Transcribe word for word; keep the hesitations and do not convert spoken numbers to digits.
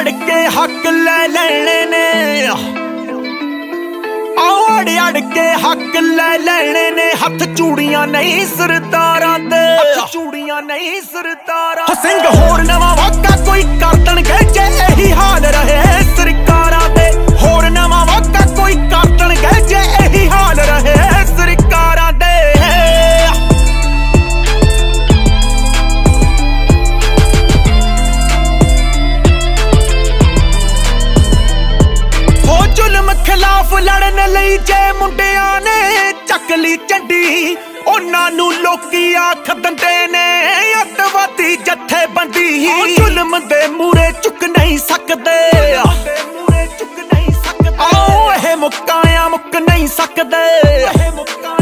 अड़ के हक ले लेने ने अड़ अड़ के हक ले लेने ने हथ चूड़ियां नहीं सरदारां दे हथ चूड़ियां नहीं सरदारां सिंह होर नवा वाका कोई कर देणगे जे यही हाल रहे सरकारां दे होर नवा वाका कोई कर देणगे जे यही हाल रहे सरकारां दे खिलाफ लड़न लई जे मुंडियां ने चक ली झंडी उन्हां नूं लोकी आख दिंदे ने अतवादी जथेबंदी जुल्म दे मूरे चुक नहीं सकदे आओ इह मुक्काया मुक नहीं सकदे।